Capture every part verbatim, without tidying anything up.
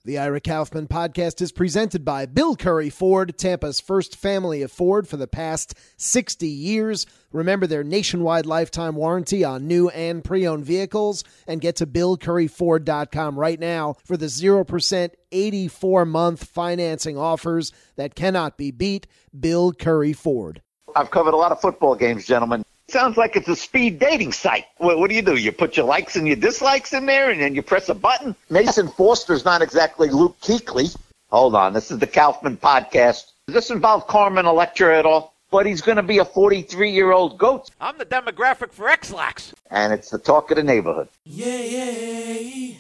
The Ira Kaufman podcast is presented by Bill Curry Ford, Tampa's first family of Ford for the past sixty years. Remember their nationwide lifetime warranty on new and pre-owned vehicles, and get to bill curry ford dot com right now for the zero percent eighty-four month financing offers that cannot be beat. Bill Curry Ford. I've covered a lot of football games, gentlemen. Sounds like it's a speed dating site. What, what do you do? You put your likes and your dislikes in there, and then you press a button? Mason Foster's not exactly Luke Kuechly. Hold on. This is the Kaufman podcast. Does this involve Carmen Electra at all? But he's going to be a forty-three-year-old goat. I'm the demographic for X-Lax. And it's the talk of the neighborhood. Yeah, yeah,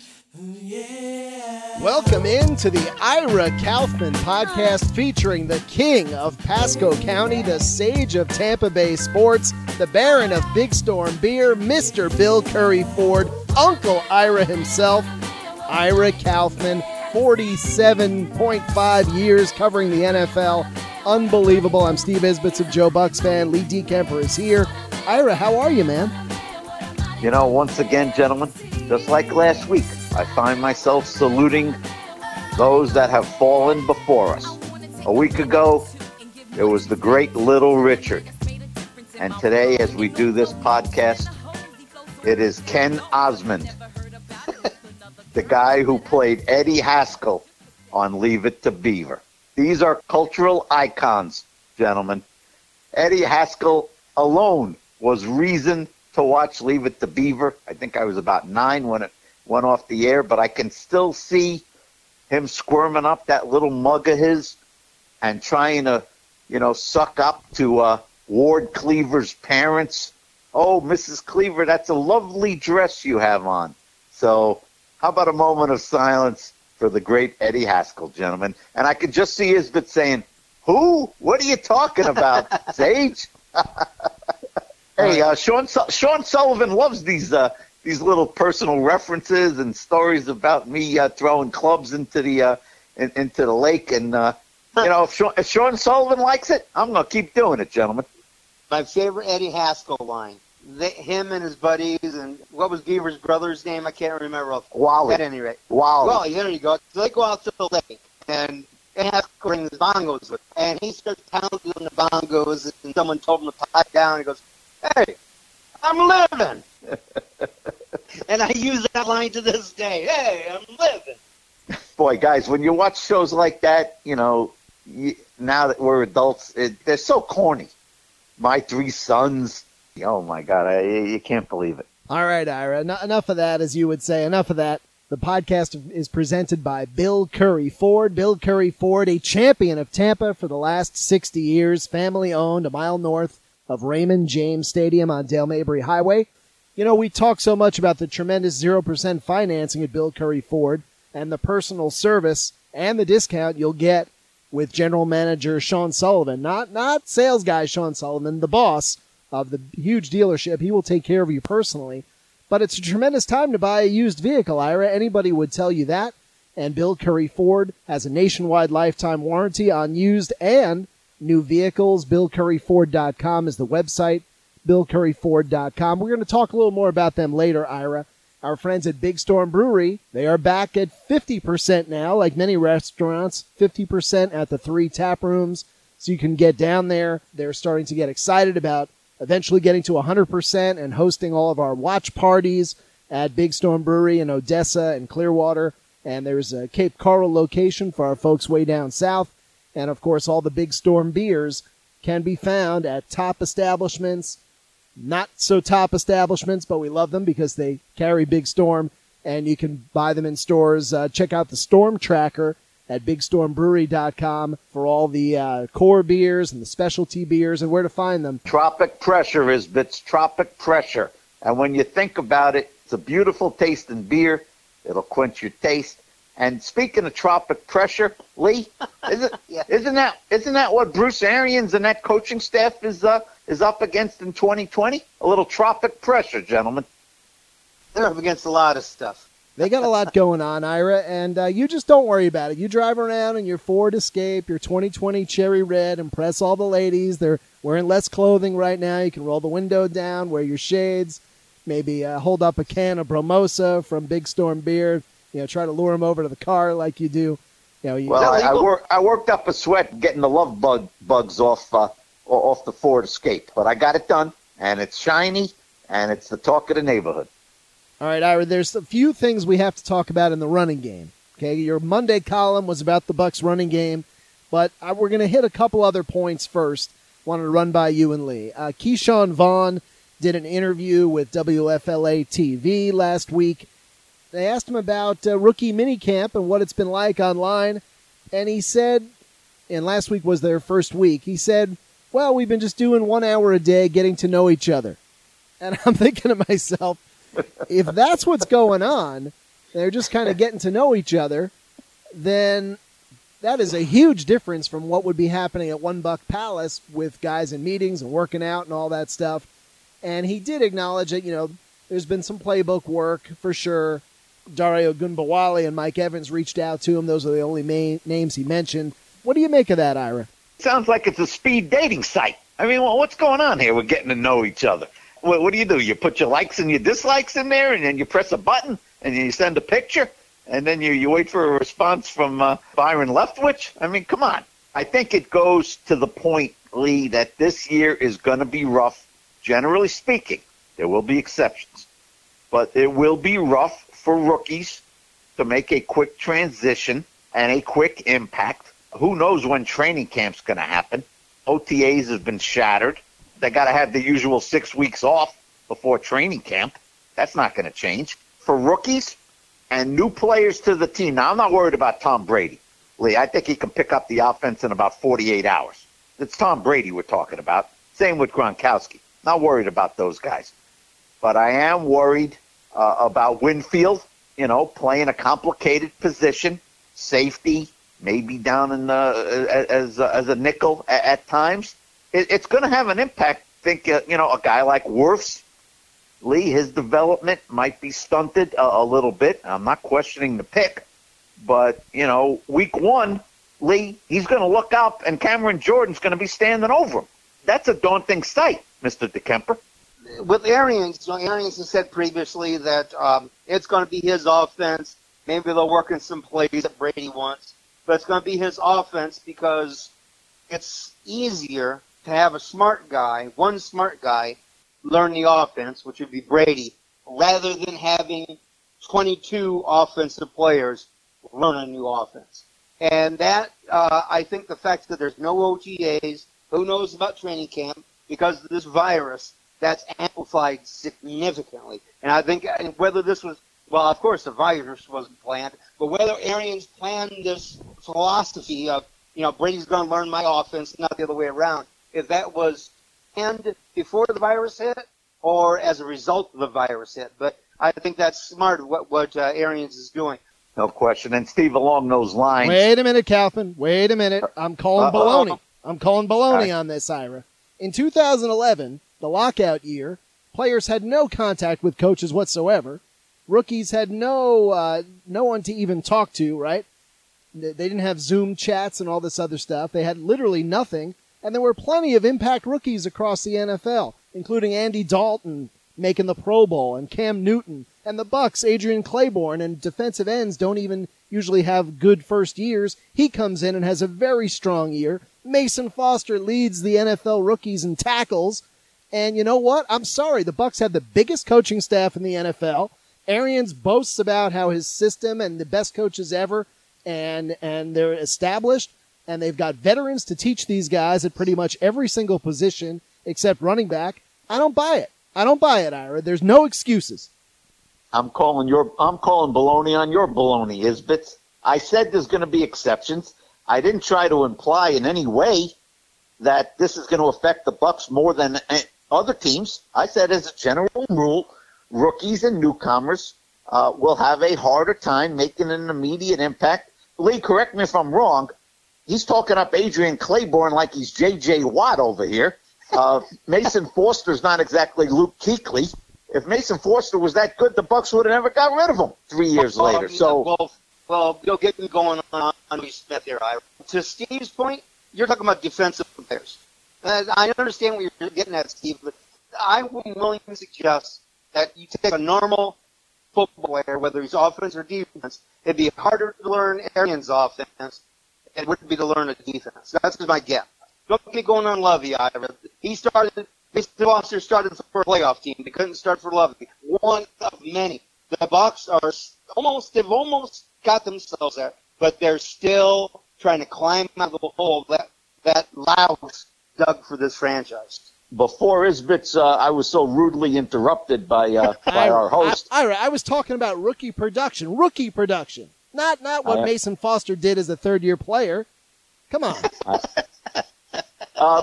yeah. Welcome into the Ira Kaufman podcast featuring the king of Pasco County, the sage of Tampa Bay sports, the baron of Big Storm beer, Mister Bill Curry Ford, Uncle Ira himself, Ira Kaufman, forty-seven point five years covering the N F L. Unbelievable. I'm Steve Isbitz of Joe Bucks fan. Lee DeKemper is here. Ira, how are you, man? You know, once again, gentlemen, just like last week, I find myself saluting those that have fallen before us. A week ago, it was the great Little Richard. And today, as we do this podcast, it is Ken Osmond, the guy who played Eddie Haskell on Leave It to Beaver. These are cultural icons, gentlemen. Eddie Haskell alone was reason to watch Leave It to Beaver. I think I was about nine when it went off the air, but I can still see him squirming up that little mug of his and trying to, you know, suck up to uh, Ward Cleaver's parents. Oh, Missus Cleaver, that's a lovely dress you have on. So how about a moment of silence for the great Eddie Haskell, gentlemen? And I could just see Isbit saying, who? What are you talking about, Sage? Hey, uh, Sean, Sean Sullivan loves these uh, these little personal references and stories about me uh, throwing clubs into the uh, in, into the lake. And, uh, you know, if Sean, if Sean Sullivan likes it, I'm going to keep doing it, gentlemen. My favorite Eddie Haskell line. They, him and his buddies, and what was Beaver's brother's name? I can't remember. Wally. At any rate. Wally. Wally, there you go. So they go out to the lake, and Eddie Haskell brings the bongos with him. And he starts pounding on the bongos, and someone told him to pipe down. He goes, hey, I'm living. And I use that line to this day. Hey, I'm living. Boy, guys, when you watch shows like that, you know, you, now that we're adults, it, they're so corny. My Three Sons. Oh, my God, I, you can't believe it. All right, Ira, en- enough of that, as you would say. Enough of that. The podcast is presented by Bill Curry Ford. Bill Curry Ford, a champion of Tampa for the last sixty years, family-owned, a mile north of Raymond James Stadium on Dale Mabry Highway. You know, we talk so much about the tremendous zero percent financing at Bill Curry Ford and the personal service and the discount you'll get with General Manager Sean Sullivan. Not, not sales guy Sean Sullivan, the boss of the huge dealership. He will take care of you personally. But it's a tremendous time to buy a used vehicle, Ira. Anybody would tell you that. And Bill Curry Ford has a nationwide lifetime warranty on used and new vehicles. bill curry ford dot com is the website. bill curry ford dot com. We're going to talk a little more about them later, Ira. Our friends at Big Storm Brewery, they are back at fifty percent now, like many restaurants, fifty percent at the three tap rooms. So you can get down there. They're starting to get excited about eventually getting to one hundred percent and hosting all of our watch parties at Big Storm Brewery in Odessa and Clearwater. And there's a Cape Coral location for our folks way down south. And, of course, all the Big Storm beers can be found at top establishments, not so top establishments, but we love them because they carry Big Storm, and you can buy them in stores. Uh, check out the Storm Tracker at big storm brewery dot com for all the uh, core beers and the specialty beers and where to find them. Tropic Pressure is Bits Tropic Pressure. And when you think about it, it's a beautiful tasting beer. It'll quench your taste. And speaking of Tropic Pressure, Lee, isn't, Yeah. isn't that isn't that what Bruce Arians and that coaching staff is uh, is up against in twenty twenty? A little Tropic Pressure, gentlemen. They're up against a lot of stuff. They got a lot going on, Ira, and uh, you just don't worry about it. You drive around in your Ford Escape, your twenty twenty Cherry Red, impress all the ladies. They're wearing less clothing right now. You can roll the window down, wear your shades, maybe uh, hold up a can of Bromosa from Big Storm Beer. You know, try to lure them over to the car like you do. You know, you, Well, I, I, work, I worked up a sweat getting the love bug bugs off uh, off the Ford Escape, but I got it done, and it's shiny, and it's the talk of the neighborhood. All right, Ira, there's a few things we have to talk about in the running game. Okay, your Monday column was about the Bucs running game, but I, we're going to hit a couple other points first. Wanted to run by you and Lee. Uh, Keyshawn Vaughn did an interview with W F L A T V last week. They asked him about uh, rookie minicamp and what it's been like online, and he said, and last week was their first week, he said, well, we've been just doing one hour a day getting to know each other. And I'm thinking to myself, if that's what's going on, they're just kind of getting to know each other, then that is a huge difference from what would be happening at One Buck Palace with guys in meetings and working out and all that stuff. And he did acknowledge that, you know, there's been some playbook work for sure. Dario Gunbawali and Mike Evans reached out to him. Those are the only main names he mentioned. What do you make of that, Ira? Sounds like it's a speed dating site. I mean, well, what's going on here? We're getting to know each other. What, what do you do? You put your likes and your dislikes in there, and then you press a button, and you send a picture, and then you, you wait for a response from uh, Byron Leftwich? I mean, come on. I think it goes to the point, Lee, that this year is going to be rough, generally speaking. There will be exceptions. But it will be rough for rookies to make a quick transition and a quick impact. Who knows when training camp's going to happen? O T As have been shattered. They got to have the usual six weeks off before training camp. That's not going to change. For rookies and new players to the team, now I'm not worried about Tom Brady, Lee. I think he can pick up the offense in about forty-eight hours. It's Tom Brady we're talking about. Same with Gronkowski. Not worried about those guys. But I am worried uh, about Winfield, you know, playing a complicated position, safety, maybe down in the, as, as a nickel at, at times. It, it's going to have an impact. I think, uh, you know, a guy like Wirfs, Lee, his development might be stunted a, a little bit. I'm not questioning the pick. But, you know, week one, Lee, he's going to look up, and Cameron Jordan's going to be standing over him. That's a daunting sight, Mister DeKemper. With Arians, you know, Arians has said previously that um, it's going to be his offense. Maybe they'll work in some plays that Brady wants, but it's going to be his offense because it's easier to have a smart guy, one smart guy, learn the offense, which would be Brady, rather than having twenty-two offensive players learn a new offense. And that, uh, I think the fact that there's no O T As, who knows about training camp, because of this virus, that's amplified significantly. And I think whether this was, well, of course the virus wasn't planned, but whether Arians planned this philosophy of, you know, Brady's going to learn my offense, not the other way around, if that was planned before the virus hit or as a result of the virus hit. But I think that's smart what, what uh, Arians is doing. No question. And, Steve, along those lines. Wait a minute, Kaufman. Wait a minute. I'm calling Uh-oh. baloney. I'm calling baloney Right. on this, Ira. In two thousand eleven, the lockout year, players had no contact with coaches whatsoever. Rookies had no uh, no one to even talk to, right? They didn't have Zoom chats and all this other stuff. They had literally nothing. And there were plenty of impact rookies across the N F L, including Andy Dalton making the Pro Bowl and Cam Newton and the Bucs, Adrian Claiborne, and defensive ends don't even usually have good first years. He comes in and has a very strong year. Mason Foster leads the N F L rookies in tackles. And you know what? I'm sorry. The Bucs have the biggest coaching staff in the N F L. Arians boasts about how his system and the best coaches ever, and and they're established, and they've got veterans to teach these guys at pretty much every single position except running back. I don't buy it. I don't buy it, Ira. There's no excuses. I'm calling your I'm calling baloney on your baloney, Isbits. I said there's going to be exceptions. I didn't try to imply in any way that this is going to affect the Bucs more than other teams. I said as a general rule, rookies and newcomers uh, will have a harder time making an immediate impact. Lee, correct me if I'm wrong. He's talking up Adrian Claiborne like he's J J. Watt over here. Uh, Mason Foster's not exactly Luke Kuechly. If Mason Foster was that good, the Bucs would have never got rid of him three years well, later. So, well, well, you'll get me going on on Smith here, Ira. To Steve's point, you're talking about defensive players. And I understand what you're getting at, Steve, but I would willing to suggest that you take a normal football player, whether he's offense or defense, it'd be harder to learn Arians' offense than it would be to learn a defense. That's my guess. Don't get me going on Lovey, Ira. He started, Mister Foster started for a playoff team. They couldn't start for Lovey. One of many. The Bucs are almost, they've almost got themselves there, but they're still trying to climb out of the hole that, that Laos dug for this franchise. Before Isbit's, uh, I was so rudely interrupted by uh, by our host. I, I, I was talking about rookie production. Rookie production. Not not what I, Mason Foster did as a third-year player. Come on. I, uh,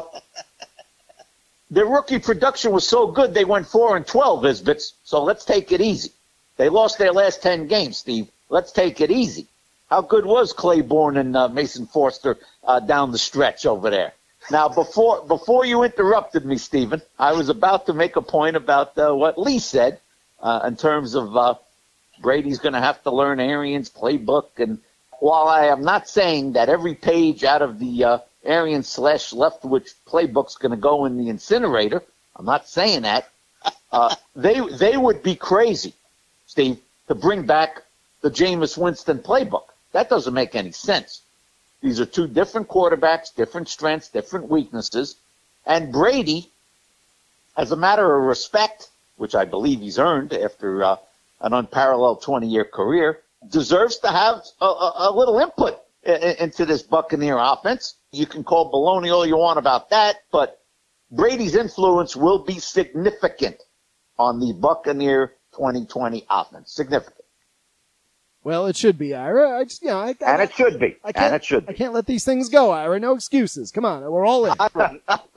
their rookie production was so good they went four and twelve, Isbits. So let's take it easy. They lost their last ten games, Steve. Let's take it easy. How good was Claiborne and uh, Mason Foster uh, down the stretch over there? Now, before before you interrupted me, Stephen, I was about to make a point about uh, what Lee said uh, in terms of uh, Brady's going to have to learn Arians' playbook. And while I am not saying that every page out of the uh, Arians slash Leftwich playbook's going to go in the incinerator, I'm not saying that. Uh, they they would be crazy, Steve, to bring back the Jameis Winston playbook. That doesn't make any sense. These are two different quarterbacks, different strengths, different weaknesses. And Brady, as a matter of respect, which I believe he's earned after uh, an unparalleled twenty-year career, deserves to have a, a, a little input in, into this Buccaneer offense. You can call baloney all you want about that, but Brady's influence will be significant on the Buccaneer twenty twenty offense. Significant. Well, it should be, Ira. I just, you know, I, I, and it should be. I can't, and it should be. I can't let these things go, Ira. No excuses. Come on, we're all in. Ira.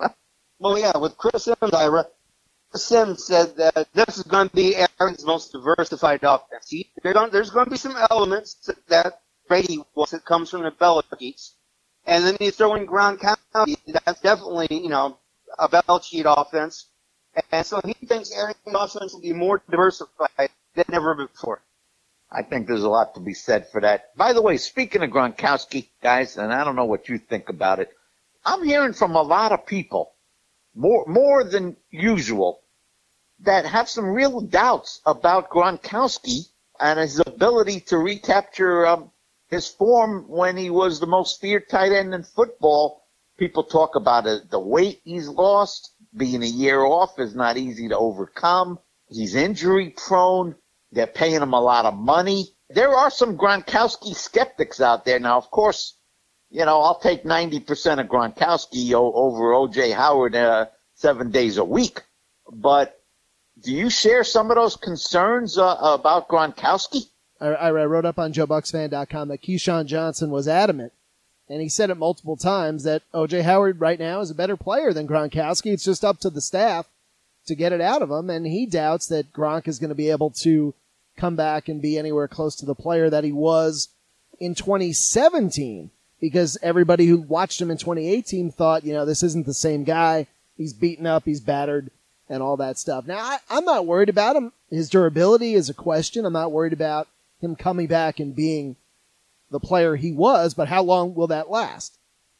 Well, yeah, with Chris Sims, Ira, Chris Sims said that this is going to be Aaron's most diversified offense. He, gonna, there's going to be some elements that Brady wants that comes from the Belichick's. And then you throw in Gronkowski. That's definitely, you know, a Belichick offense. And so he thinks Aaron's offense will be more diversified than ever before. I think there's a lot to be said for that. By the way, speaking of Gronkowski, guys, and I don't know what you think about it, I'm hearing from a lot of people, more more than usual, that have some real doubts about Gronkowski and his ability to recapture um, his form when he was the most feared tight end in football. People talk about it, the weight he's lost, being a year off is not easy to overcome. He's injury prone. They're paying him a lot of money. There are some Gronkowski skeptics out there. Now, of course, you know, I'll take ninety percent of Gronkowski o- over O J Howard uh, seven days a week. But do you share some of those concerns uh, about Gronkowski? I, I wrote up on Joe Bucks Fan dot com that Keyshawn Johnson was adamant, and he said it multiple times, that O J Howard right now is a better player than Gronkowski. It's just up to the staff to get it out of him, and he doubts that Gronk is going to be able to come back and be anywhere close to the player that he was in twenty seventeen, because everybody who watched him in twenty eighteen thought, you know, this isn't the same guy. He's beaten up, he's battered, and all that stuff. Now, I, I'm not worried about him. His durability is a question. I'm not worried about him coming back and being the player he was, but how long will that last?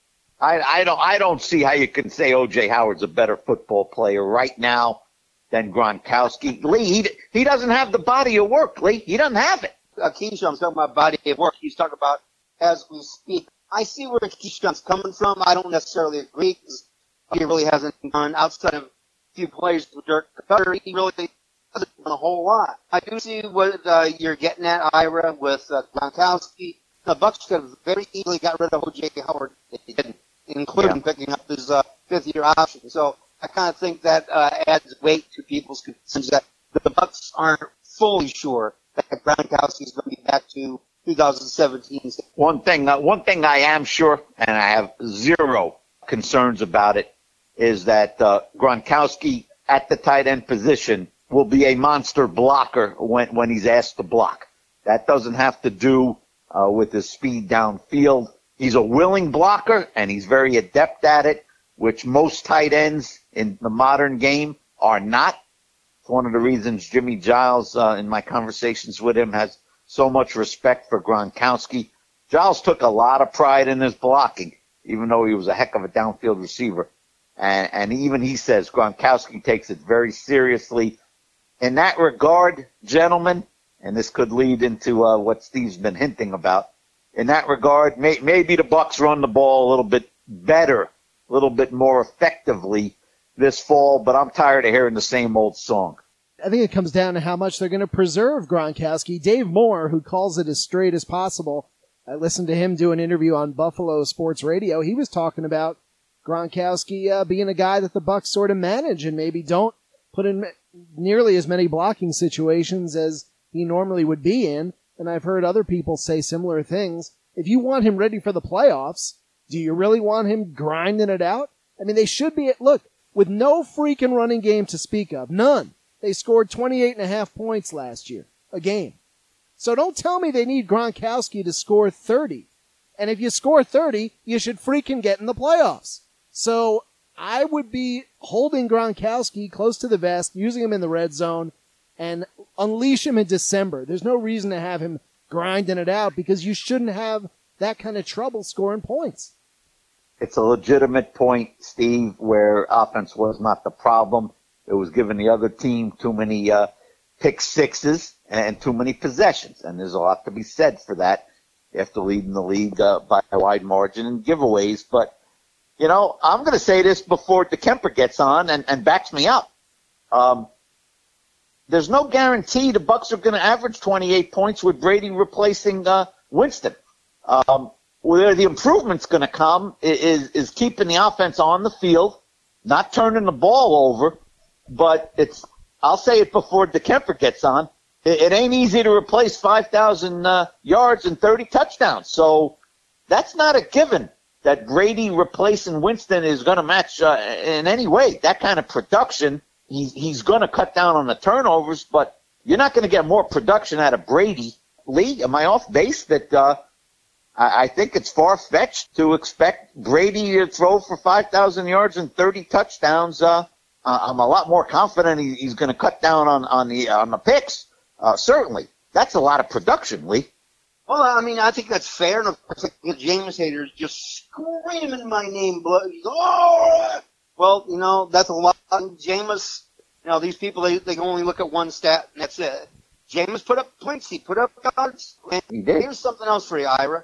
I, I don't I don't see how you can say O J Howard's a better football player right now than Gronkowski. Lee, he, he doesn't have the body of work, Lee. He doesn't have it. Uh, Keyshawn's talking about body of work. He's talking about as we speak. I see where Keyshawn's coming from. I don't necessarily agree, because he really hasn't done, outside of a few plays with Dirk Cutter, he really hasn't done a whole lot. I do see what uh, you're getting at, Ira, with uh, Gronkowski. The Bucs could have very easily got rid of O J Howard if they didn't, including yeah. picking up his uh, fifth-year option. So I kind of think that uh, adds weight to people's concerns that the Bucs aren't fully sure that Gronkowski is going to be back to two thousand seventeen. One thing, uh, one thing I am sure, and I have zero concerns about it, is that uh, Gronkowski at the tight end position will be a monster blocker when when he's asked to block. That doesn't have to do uh, with his speed downfield. He's a willing blocker, and he's very adept at it, which most tight ends in the modern game are not. It's one of the reasons Jimmy Giles, uh, in my conversations with him, has so much respect for Gronkowski. Giles took a lot of pride in his blocking, even though he was a heck of a downfield receiver. And, and even he says Gronkowski takes it very seriously. In that regard, gentlemen, and this could lead into uh, what Steve's been hinting about. In that regard, may, maybe the Bucs run the ball a little bit better, a little bit more effectively this fall, but I'm tired of hearing the same old song. I think it comes down to how much they're going to preserve Gronkowski. Dave Moore, who calls it as straight as possible, I listened to him do an interview on Buffalo Sports Radio. He was talking about Gronkowski uh, being a guy that the Bucs sort of manage and maybe don't put in nearly as many blocking situations as he normally would be in. And I've heard other people say similar things. If you want him ready for the playoffs, do you really want him grinding it out? I mean, they should be, look, with no freaking running game to speak of, none. They scored twenty-eight and a half points last year, a game. So don't tell me they need Gronkowski to score thirty. And if you score thirty, you should freaking get in the playoffs. So I would be holding Gronkowski close to the vest, using him in the red zone, and unleash him in December. There's no reason to have him grinding it out because you shouldn't have that kind of trouble scoring points. It's a legitimate point, Steve, where offense was not the problem. It was giving the other team too many uh, pick sixes and too many possessions, and there's a lot to be said for that after leading the league uh, by a wide margin in giveaways. But, you know, I'm going to say this before DeKemper gets on and, and backs me up. Um, There's no guarantee the Bucs are going to average twenty-eight points with Brady replacing uh, Winston. Um, where the improvement's going to come is, is keeping the offense on the field, not turning the ball over. But it's, I'll say it before DeKemper gets on, it, it ain't easy to replace five thousand uh, yards and thirty touchdowns. So that's not a given that Brady replacing Winston is going to match uh, in any way. That kind of production. He's, he's going to cut down on the turnovers, but you're not going to get more production out of Brady. Lee, am I off base that uh, I, I think it's far-fetched to expect Brady to throw for five thousand yards and thirty touchdowns? Uh, I'm a lot more confident he, he's going to cut down on, on, the, on the picks, uh, certainly. That's a lot of production, Lee. Well, I mean, I think that's fair. And of course, the Jameis haters just screaming my name. Oh! Well, you know, that's a lot. Jameis, you know, these people, they, they can only look at one stat, and that's it. Jameis put up points. He put up yards. And He did. Here's something else for you, Ira.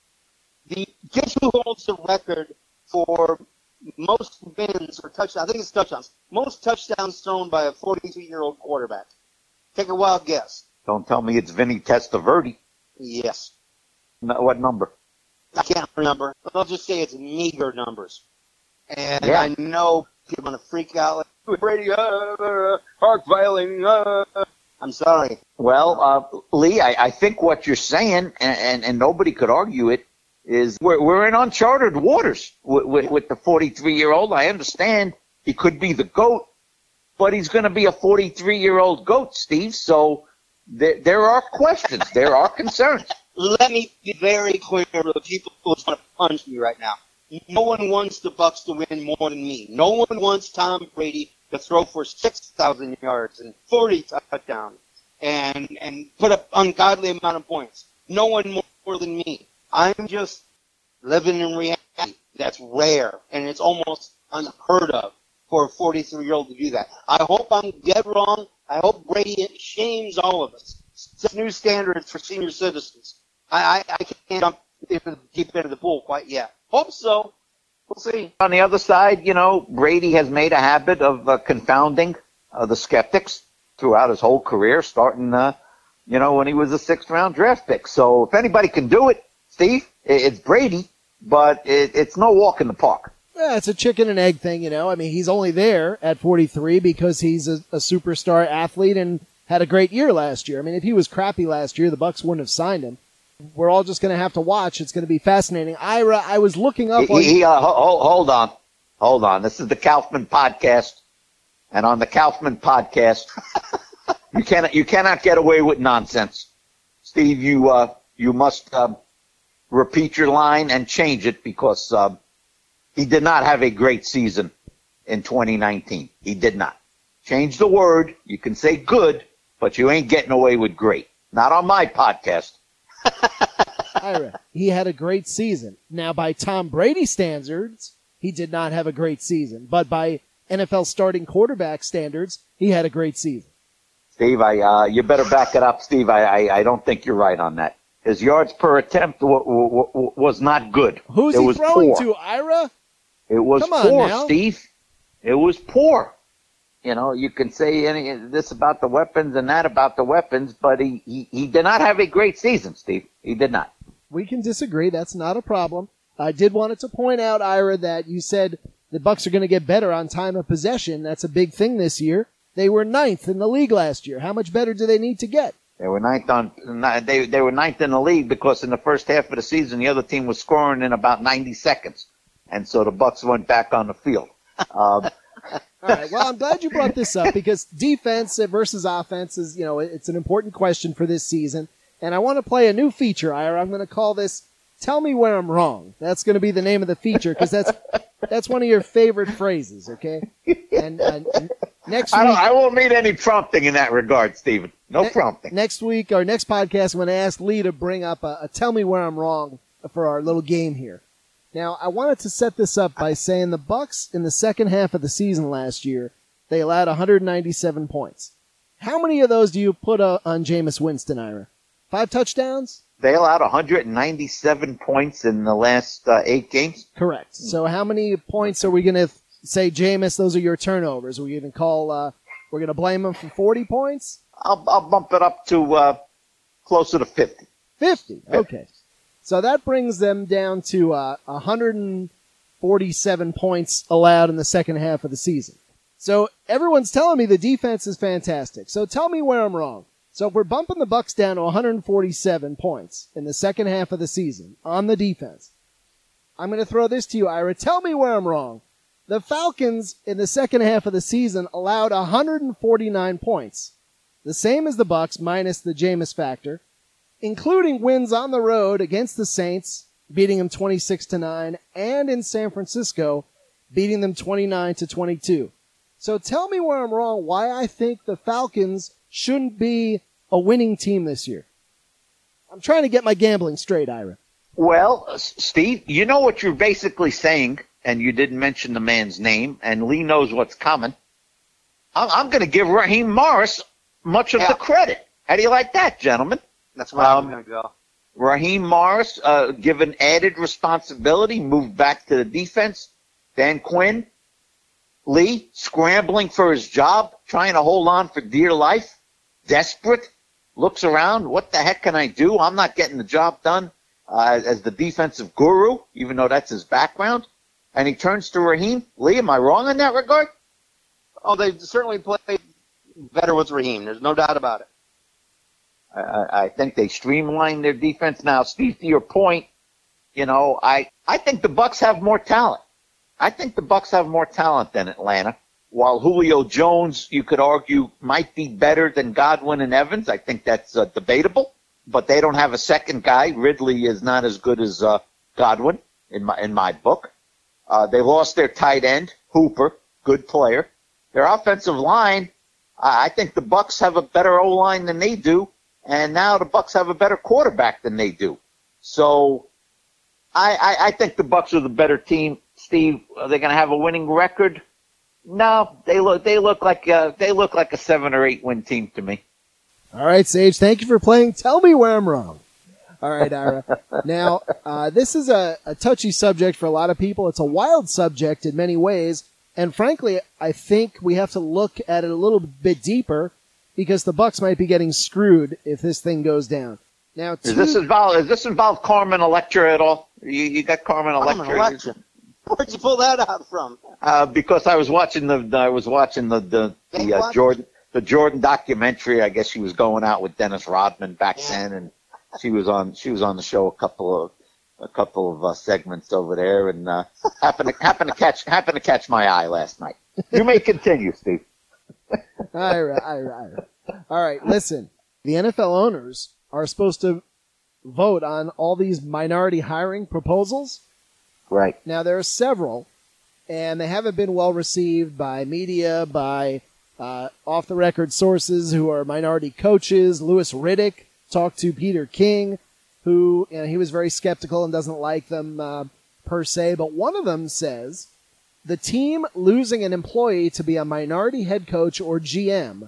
The guess who holds the record for most wins or touchdowns? I think it's touchdowns. Most touchdowns thrown by a forty-two-year-old quarterback. Take a wild guess. Don't tell me it's Vinny Testaverde. Yes. No, what number? I can't remember. But I'll just say it's meager numbers. And Yeah. I know people are going to freak out like, Brady, uh, Park violating, uh. I'm sorry. Well, uh, Lee, I, I think what you're saying, and, and, and nobody could argue it, is we're, we're in uncharted waters with, with, with the forty-three-year-old. I understand he could be the GOAT, but he's going to be a forty-three-year-old GOAT, Steve. So there, there are questions. There are concerns. Let me be very clear to the people who want to punch me right now. No one wants the Bucs to win more than me. No one wants Tom Brady to throw for six thousand yards and forty touchdowns and and put up ungodly amount of points. No one more, more than me. I'm just living in reality. That's rare, and it's almost unheard of for a forty-three-year-old to do that. I hope I'm dead wrong. I hope Brady shames all of us. Set new standards for senior citizens. I, I, I can't jump into the deep end of the pool quite yet. Hope so. We'll see. On the other side, you know, Brady has made a habit of uh, confounding uh, the skeptics throughout his whole career, starting, uh, you know, when he was a sixth-round draft pick. So if anybody can do it, Steve, it's Brady, but it, it's no walk in the park. Yeah, it's a chicken and egg thing, you know. I mean, he's only there at forty-three because he's a, a superstar athlete and had a great year last year. I mean, if he was crappy last year, the Bucs wouldn't have signed him. We're all just going to have to watch. It's going to be fascinating. Ira, I was looking up. He, he, uh, hold, hold on. Hold on. This is the Kaufman podcast. And on the Kaufman podcast, you cannot, you cannot get away with nonsense. Steve, you, uh, you must, um, repeat your line and change it because, um, he did not have a great season in twenty nineteen. He did not. Change the word. You can say good, but you ain't getting away with great. Not on my podcast. Ira, he had a great season. Now, by Tom Brady standards, he did not have a great season. But by N F L starting quarterback standards, he had a great season. Steve, I uh, you better back it up, Steve. I, I, I don't think you're right on that. His yards per attempt w- w- w- was not good. Who's it he was throwing poor. to, Ira? It was Come on poor, now. Steve. It was poor. You know, you can say any this about the weapons and that about the weapons, but he, he, he did not have a great season, Steve. He did not. We can disagree. That's not a problem. I did want to point out, Ira, that you said the Bucs are going to get better on time of possession. That's a big thing this year. They were ninth in the league last year. How much better do they need to get? They were ninth on they they were ninth in the league because in the first half of the season the other team was scoring in about ninety seconds, and so the Bucs went back on the field. Um, All right. Well, I'm glad you brought this up because defense versus offense is, you know, it's an important question for this season. And I want to play a new feature, Ira. I'm going to call this "Tell Me Where I'm Wrong." That's going to be the name of the feature because that's that's one of your favorite phrases. Okay. And uh, next I, week, don't, I won't need any prompting in that regard, Stephen. No ne- prompting. Next week, our next podcast, I'm going to ask Lee to bring up a, a "Tell Me Where I'm Wrong" for our little game here. Now, I wanted to set this up by saying the Bucs in the second half of the season last year, they allowed one hundred ninety-seven points. How many of those do you put uh, on Jameis Winston, Ira? Five touchdowns? They allowed one hundred ninety-seven points in the last uh, eight games. Correct. So how many points are we going to say, Jameis, those are your turnovers? Are we going to call, uh, we're going to blame him for forty points? I'll, I'll bump it up to uh, closer to fifty. fifty, okay. So that brings them down to uh, one hundred forty-seven points allowed in the second half of the season. So everyone's telling me the defense is fantastic. So tell me where I'm wrong. So if we're bumping the Bucs down to one hundred forty-seven points in the second half of the season on the defense, I'm going to throw this to you, Ira. Tell me where I'm wrong. The Falcons in the second half of the season allowed one hundred forty-nine points, the same as the Bucs minus the Jameis factor, including wins on the road against the Saints, beating them twenty-six to nine, and in San Francisco, beating them twenty-nine to twenty-two. So tell me where I'm wrong, why I think the Falcons shouldn't be a winning team this year. I'm trying to get my gambling straight, Ira. Well, Steve, you know what you're basically saying, and you didn't mention the man's name, and Lee knows what's coming. I'm, I'm going to give Raheem Morris much of Yeah. the credit. How do you like that, gentlemen? That's where Um, I'm going to go. Raheem Morris, uh, given added responsibility, moved back to the defense. Dan Quinn, Lee, scrambling for his job, trying to hold on for dear life, desperate, looks around, what the heck can I do? I'm not getting the job done uh, as the defensive guru, even though that's his background. And he turns to Raheem. Lee, am I wrong in that regard? Oh, they certainly played better with Raheem. There's no doubt about it. I, I think they streamlined their defense. Now, Steve, to your point, you know, I, I think the Bucs have more talent. I think the Bucs have more talent than Atlanta. While Julio Jones, you could argue, might be better than Godwin and Evans, I think that's uh, debatable. But they don't have a second guy. Ridley is not as good as uh, Godwin in my in my book. Uh, they lost their tight end, Hooper, good player. Their offensive line, I, I think the Bucs have a better O-line than they do. And now the Bucs have a better quarterback than they do. So I, I, I think the Bucs are the better team. Steve, are they going to have a winning record? No, they look they look like uh, they look like a seven or eight win team to me. All right, Sage, thank you for playing. Tell me where I'm wrong. All right, Ira. Now, uh, this is a, a touchy subject for a lot of people. It's a wild subject in many ways. And frankly, I think we have to look at it a little bit deeper because the Bucs might be getting screwed if this thing goes down. Now, two, Is this involve Is this involve Carmen Electra at all? You, you got Carmen Electra? I'm an election. Where'd you pull that out from? Uh, because I was watching the I was watching the the, the uh, Jordan the Jordan documentary. I guess she was going out with Dennis Rodman back Yeah. then, and she was on she was on the show a couple of a couple of uh, segments over there, and uh, happened to happened to catch happened to catch my eye last night. You may continue, Steve. Ira, Ira, Ira. All right, listen. The N F L owners are supposed to vote on all these minority hiring proposals. Right. Now, there are several, and they haven't been well received by media, by uh, off-the-record sources who are minority coaches. Louis Riddick talked to Peter King, who you know, he was very skeptical and doesn't like them uh, per se, but one of them says the team losing an employee to be a minority head coach or G M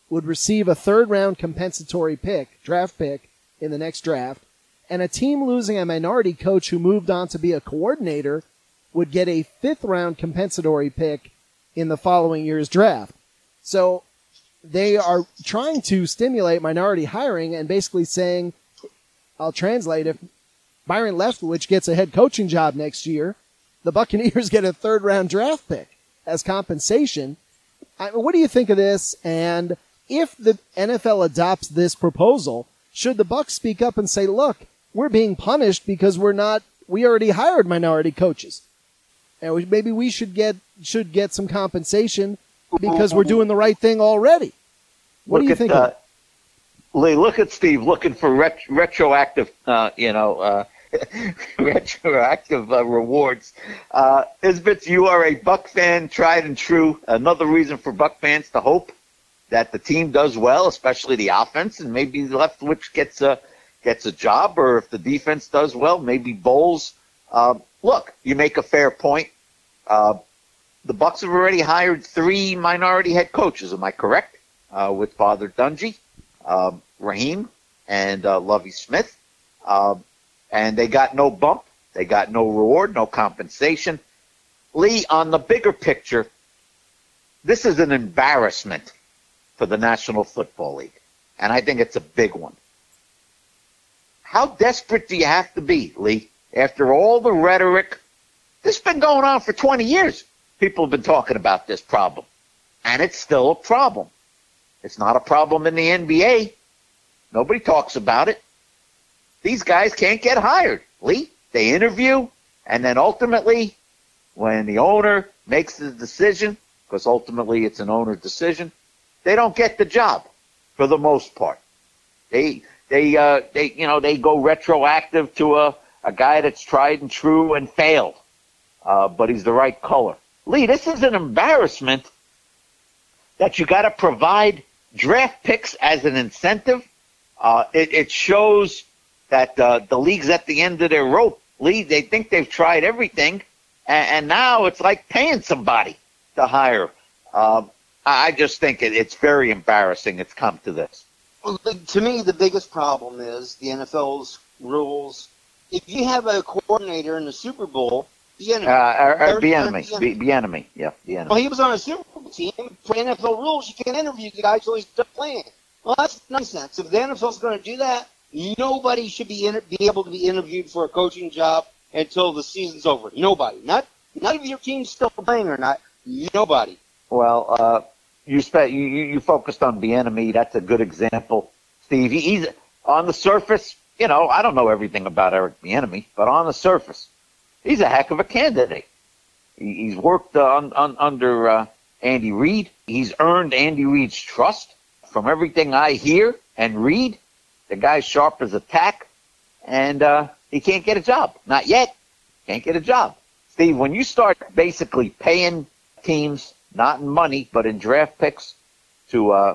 would receive a third-round compensatory pick, draft pick, in the next draft, and a team losing a minority coach who moved on to be a coordinator would get a fifth-round compensatory pick in the following year's draft. So they are trying to stimulate minority hiring and basically saying, I'll translate, if Byron Leftwich gets a head coaching job next year, the Buccaneers get a third-round draft pick as compensation. I mean, what do you think of this? And if the N F L adopts this proposal, should the Bucs speak up and say, look, we're being punished because we're not, we already hired minority coaches. And we, maybe we should get, should get some compensation because we're doing the right thing already. What look do you at, think uh, of it? Lee, look at Steve looking for ret- retroactive, uh, you know, uh, retroactive uh, rewards. Uh, Isbitz, you are a Buck fan, tried and true. Another reason for Buck fans to hope that the team does well, especially the offense, and maybe Leftwich gets a gets a job, or if the defense does well, maybe Bowles. Uh, look, you make a fair point. Uh, the Bucs have already hired three minority head coaches. Am I correct? Uh, with Father Dungy, uh, Raheem, and uh, Lovie Smith. Uh, and they got no bump. They got no reward, no compensation. Lee, on the bigger picture, this is an embarrassment for the National Football League. And I think it's a big one. How desperate do you have to be, Lee, after all the rhetoric? This has been going on for twenty years. People have been talking about this problem. And it's still a problem. It's not a problem in the N B A. Nobody talks about it. These guys can't get hired, Lee. They interview, and then ultimately, when the owner makes the decision, because ultimately it's an owner decision, they don't get the job for the most part. They, they, uh, they, you know, they go retroactive to a, a guy that's tried and true and failed, uh, but he's the right color. Lee, this is an embarrassment that you got to provide draft picks as an incentive. Uh, it, it shows that uh, the league's at the end of their rope. Lee, they think they've tried everything, and, and now it's like paying somebody to hire. Um, I just think it, it's very embarrassing it's come to this. Well, to me, the biggest problem is the N F L's rules. If you have a coordinator in the Super Bowl, the enemy. Uh, or, or the enemy. The, the enemy. Yeah, the enemy. Well, he was on a Super Bowl team. For N F L rules, you can't interview the guy until he's done playing. Well, that's nonsense. If the N F L's going to do that, nobody should be in, be able to be interviewed for a coaching job until the season's over. Nobody. Not not if your team's still playing or not. Nobody. Well, uh, you, spe- you you focused on the enemy. That's a good example, Steve. He, he's on the surface. You know, I don't know everything about Eric Bieniemy, but on the surface, he's a heck of a candidate. He, he's worked uh, on, on, under uh, Andy Reid. He's earned Andy Reid's trust. From everything I hear and read, the guy's sharp as a tack, and uh, he can't get a job. Not yet. Can't get a job. Steve, when you start basically paying teams, not in money, but in draft picks, to uh,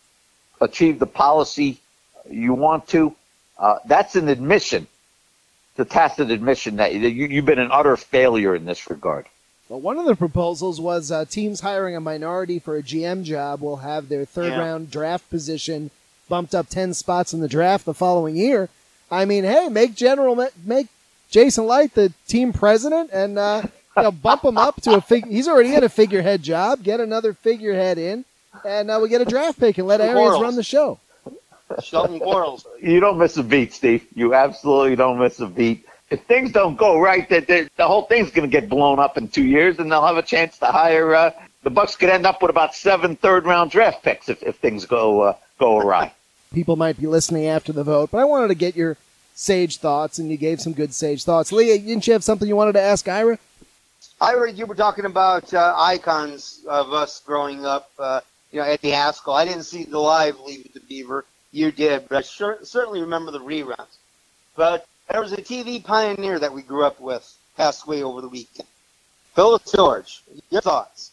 achieve the policy you want to, uh, that's an admission, the tacit admission that you, you've been an utter failure in this regard. Well, one of the proposals was uh, teams hiring a minority for a G M job will have their third-round yeah. draft position bumped up ten spots in the draft the following year. I mean, hey, make General make Jason Light the team president and uh, you know, bump him up to a fig. He's already in a figurehead job. Get another figurehead in, and uh, we get a draft pick and let Arians run the show. Sheldon Quarles. You don't miss a beat, Steve. You absolutely don't miss a beat. If things don't go right, the, the whole thing's going to get blown up in two years, and they'll have a chance to hire. Uh, the Bucs could end up with about seven third-round draft picks if, if things go uh, go awry. People might be listening after the vote, but I wanted to get your sage thoughts, and you gave some good sage thoughts. Leah, didn't you have something you wanted to ask Ira? Ira, you were talking about uh, icons of us growing up. Uh, you know, Eddie Haskell. I didn't see the live Leave It to Beaver. You did, but I sure, certainly remember the reruns. But there was a T V pioneer that we grew up with, passed away over the weekend. Phyllis George, your thoughts?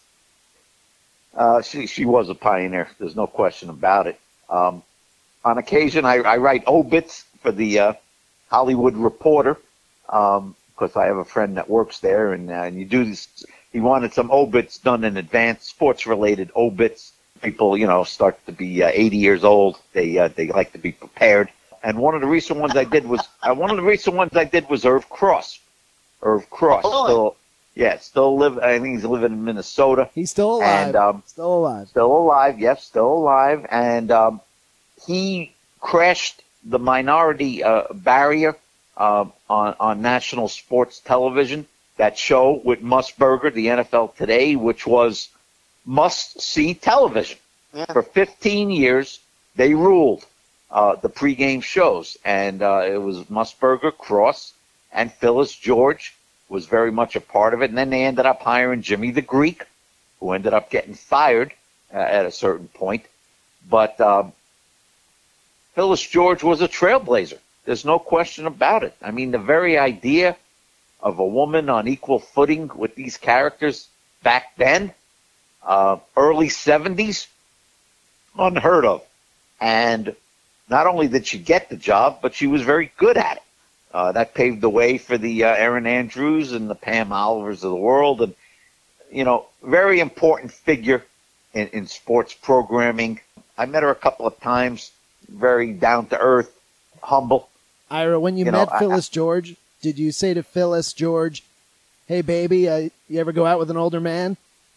Uh, she she was a pioneer. There's no question about it. Um, on occasion, I, I write obits for the uh, Hollywood Reporter because um, I have a friend that works there, and, uh, and you do this. He wanted some obits done in advance, sports-related obits. people, you know, start to be uh, eighty years old. They uh, they like to be prepared. And one of the recent ones I did was uh, one of the recent ones I did was Irv Cross. Irv Cross, Oh, still, yeah, still live. I think he's living in Minnesota. He's still alive. And, um, still alive. Still alive. Yes, still alive. And um, he crashed the minority uh, barrier uh, on on national sports television. That show with Musburger, the N F L Today, which was must-see television. Yeah. For fifteen years, they ruled uh, the pregame shows, and uh, it was Musburger, Cross, and Phyllis George was very much a part of it. And then they ended up hiring Jimmy the Greek, who ended up getting fired uh, at a certain point. But um, Phyllis George was a trailblazer. There's no question about it. I mean, the very idea of a woman on equal footing with these characters back then, uh, early seventies, unheard of. And not only did she get the job, but she was very good at it. Uh, that paved the way for the uh, Erin Andrews and the Pam Olivers of the world. And, you know, very important figure in, in sports programming. I met her a couple of times, very down-to-earth, humble. Ira, when you, You met know, I- Phyllis George, did you say to Phyllis George, hey, baby, uh, you ever go out with an older man?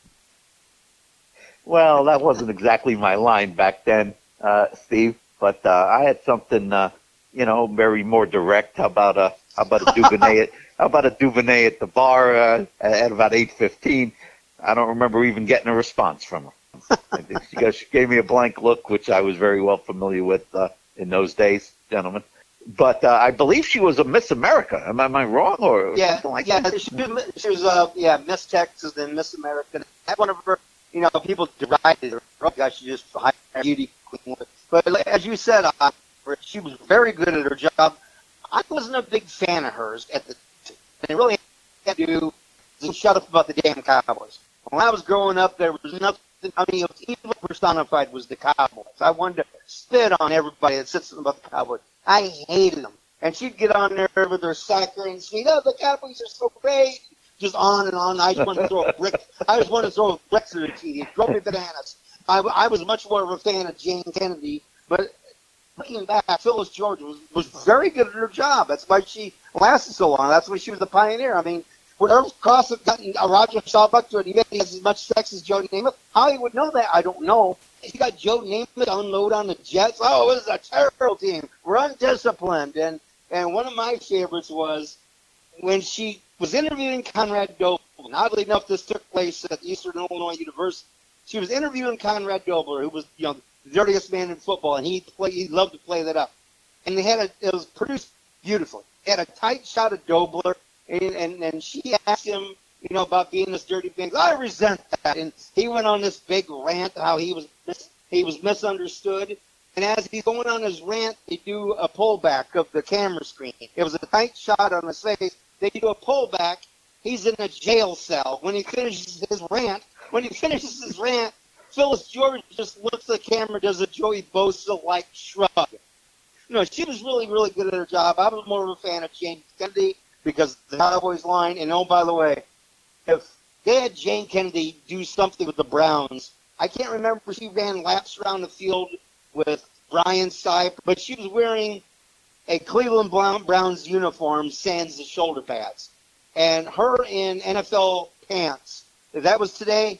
Well, that wasn't exactly my line back then, uh, Steve, but uh, I had something, uh, you know, very more direct. How about a how about a Duvernay? At, how about a Duvernay at the bar uh, at about eight fifteen? I don't remember even getting a response from her. I think she, got, she gave me a blank look, which I was very well familiar with uh, in those days, gentlemen. But uh, I believe she was a Miss America. Am, am I wrong or Yeah, something like yeah. that? She, she was, uh, yeah, Miss Texas and Miss America. That's one of her, you know, people derided her. Oh, gosh, she just high beauty queen. But as you said, uh, she was very good at her job. I wasn't a big fan of hers at the. And it really had to do is shut up about the damn Cowboys. When I was growing up, there was nothing. I mean, evil personified was the Cowboys. I wanted to spit on everybody that said something about the Cowboys. I hated them. And she'd get on there with her sucker and say, "Oh, the Cowboys are so great." Just on and on. I just wanted to throw a brick. I just wanted to throw a brick through the T V. It drove me bananas. I, I was much more of a fan of Jane Kennedy, but looking back, Phyllis George was, was very good at her job. That's why she lasted so long. That's why she was the pioneer. I mean, would Irv Cross have gotten uh, Roger Staubach to admit he has as much sex as Joe Namath? How he would know that, I don't know. He got Joe Namath to unload on the Jets. Oh, it was a terrible team. We're undisciplined. And, and one of my favorites was when she was interviewing Conrad Dobler. And oddly enough, this took place at Eastern Illinois University. She was interviewing Conrad Dobler, who was, you know, the dirtiest man in football, and he play, he loved to play that up. And they had a, it was produced beautifully. They had a tight shot of Dobler, and, and, and she asked him, you know, about being this dirty thing. I resent that. And he went on this big rant how he was he was misunderstood. And as he's going on his rant, they do a pullback of the camera screen. It was a tight shot on his face. They do a pullback. He's in a jail cell. When he finishes his rant, when he finishes his rant, Phyllis George just looks at the camera, does a Joey Bosa-like shrug. You know, she was really, really good at her job. I was more of a fan of Jane Kennedy because the Cowboys line. And oh, by the way, if they had Jane Kennedy do something with the Browns, I can't remember if she ran laps around the field with Brian Sipe, but she was wearing a Cleveland Browns uniform sans the shoulder pads. And her in N F L pants, if that was today,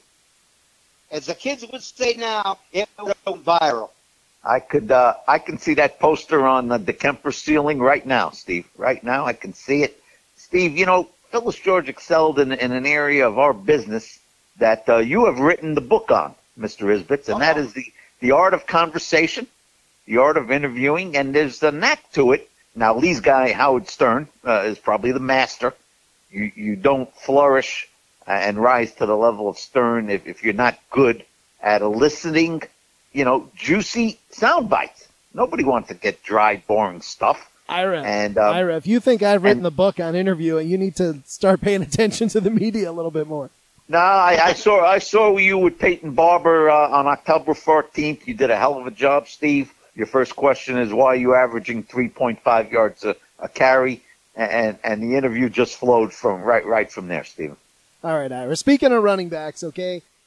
as the kids would say now, it would go viral. I could, uh, I can see that poster on the DeKemper ceiling right now, Steve. Right now, I can see it. Steve, you know, Phyllis George excelled in, in an area of our business that uh, you have written the book on, Mister Isbitz, and that is the, the art of conversation, the art of interviewing, and there's a knack to it. Now, Lee's guy, Howard Stern, uh, is probably the master. You, you don't flourish and rise to the level of Stern if, if you're not good at eliciting, you know, juicy sound bites. Nobody wants to get dry, boring stuff. Ira, and, um, Ira, if you think I've written and, the book on interviewing, you need to start paying attention to the media a little bit more. No, I, I saw I saw you with Peyton Barber uh, on October fourteenth. You did a hell of a job, Steve. Your first question is, why are you averaging three point five yards a, a carry? And, and the interview just flowed from right right from there, Stephen. All right, Ira. Speaking of running backs, okay,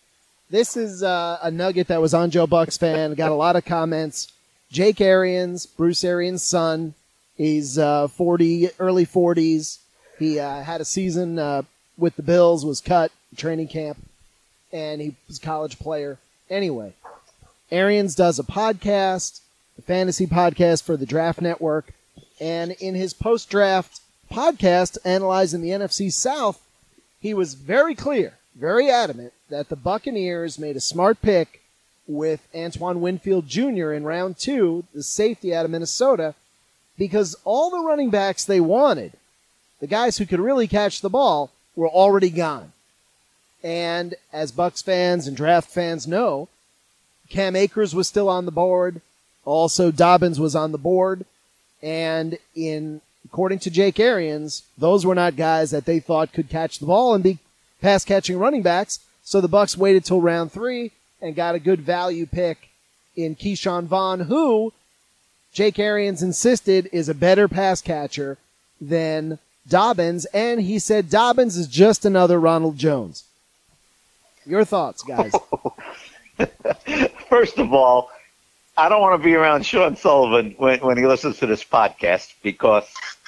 This is uh, a nugget that was on Joe Buck's fan. Got a lot of comments. Jake Arians, Bruce Arians' son. He's uh, forty, early forties. He uh, had a season uh, with the Bills, was cut, training camp, and he was a college player. Anyway, Arians does a podcast, a fantasy podcast for the Draft Network, and in his post-draft podcast analyzing the N F C South, he was very clear, very adamant that the Buccaneers made a smart pick with Antoine Winfield Junior in round two, the safety out of Minnesota, because all the running backs they wanted, the guys who could really catch the ball, were already gone. And as Bucs fans and draft fans know, Cam Akers was still on the board. Also, Dobbins was on the board. And in according to Jake Arians, those were not guys that they thought could catch the ball and be pass-catching running backs. So the Bucs waited till round three and got a good value pick in Keyshawn Vaughn, who Jake Arians insisted is a better pass catcher than Dobbins. And he said Dobbins is just another Ronald Jones. Your thoughts, guys? First of all, I don't want to be around Sean Sullivan when, when he listens to this podcast because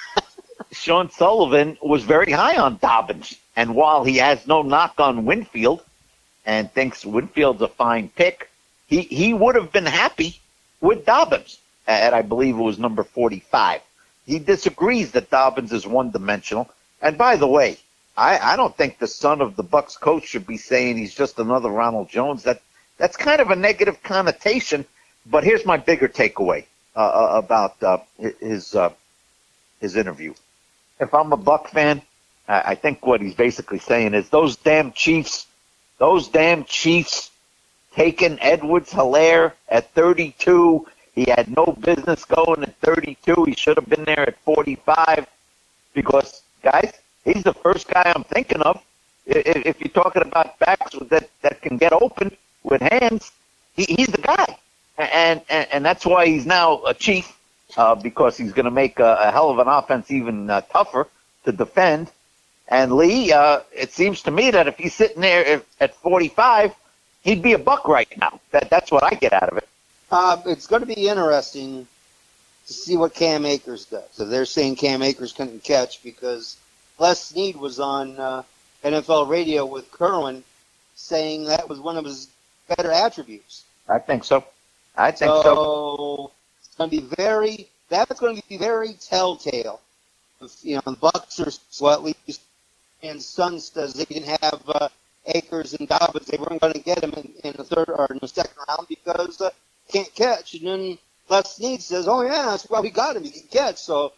Sean Sullivan was very high on Dobbins. And while he has no knock on Winfield and thinks Winfield's a fine pick, he, he would have been happy with Dobbins at, I believe it was number forty-five. He disagrees that Dobbins is one-dimensional. And by the way, I, I don't think the son of the Bucs coach should be saying he's just another Ronald Jones. That That's kind of a negative connotation. But here's my bigger takeaway uh, about uh, his uh, his interview. If I'm a Buck fan, I think what he's basically saying is those damn Chiefs, those damn Chiefs taking Edwards-Helaire at thirty-two. He had no business going at thirty-two. He should have been there at forty-five because, guys, he's the first guy I'm thinking of. If, if you're talking about backs that, that can get open with hands, he, he's the guy. And, and and that's why he's now a Chief, uh, because he's going to make a, a hell of an offense even uh, tougher to defend. And Lee, uh, it seems to me that if he's sitting there at forty-five, he'd be a Buck right now. That That's what I get out of it. Uh, it's going to be interesting to see what Cam Akers does. So they're saying Cam Akers couldn't catch because Les Snead was on uh, N F L radio with Kerwin saying that was one of his better attributes. I think so. I think so. So it's going to be very. That's going to be very telltale. If, you know, the Bucs are well, at least, and Sun says they didn't have uh, Akers and Dobbins. They weren't going to get him in, in the third or in the second round because uh, can't catch. And then Les Snead says, "Oh yeah, that's why we got him. He can catch." So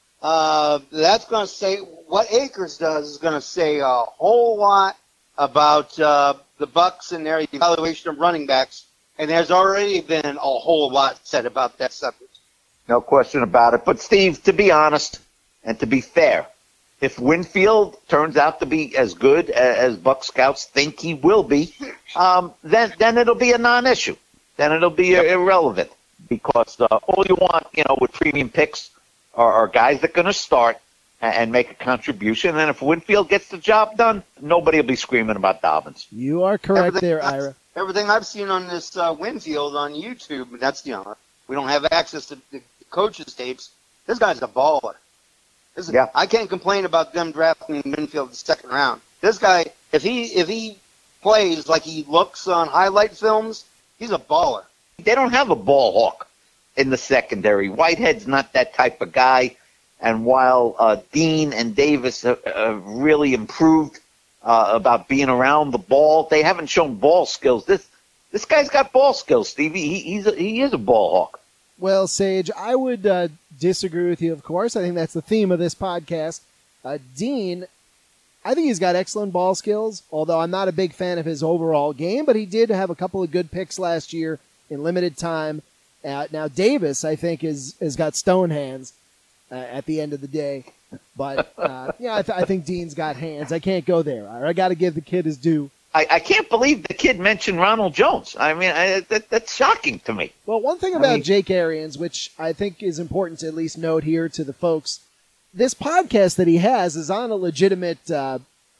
uh, that's going to say what Akers does is going to say a whole lot about uh, the Bucs and their evaluation of running backs. And there's already been a whole lot said about that subject. No question about it. But, Steve, to be honest and to be fair, if Winfield turns out to be as good as Buck Scouts think he will be, um, then then it'll be a non-issue. Then it'll be yep. irrelevant because uh, all you want, you know, with premium picks are, are guys that are going to start and, and make a contribution. And if Winfield gets the job done, nobody will be screaming about Dobbins. You are correct Everything there, Ira. Everything I've seen on this uh, Winfield on YouTube, that's, you know, we don't have access to the coaches' tapes. This guy's a baller. This is, yeah. I can't complain about them drafting Winfield in the second round. This guy, if he if he plays like he looks on highlight films, he's a baller. They don't have a ball hawk in the secondary. Whitehead's not that type of guy. And while uh, Dean and Davis have, have really improved Uh, about being around the ball, they haven't shown ball skills. This this guy's got ball skills, Stevie. He he's a, he is a ball hawk. Well, Sage, I would uh, disagree with you, of course. I think that's the theme of this podcast. Uh, Dean, I think he's got excellent ball skills, although I'm not a big fan of his overall game, but he did have a couple of good picks last year in limited time. Uh, now, Davis, I think, is has got stone hands uh, at the end of the day. But, uh, yeah, I, th- I think Dean's got hands. I can't go there. I, I got to give the kid his due. I, I can't believe the kid mentioned Ronald Jones. I mean, I, that, that's shocking to me. Well, one thing about I mean, Jake Arians, which I think is important to at least note here to the folks, this podcast that he has is on a legitimate uh,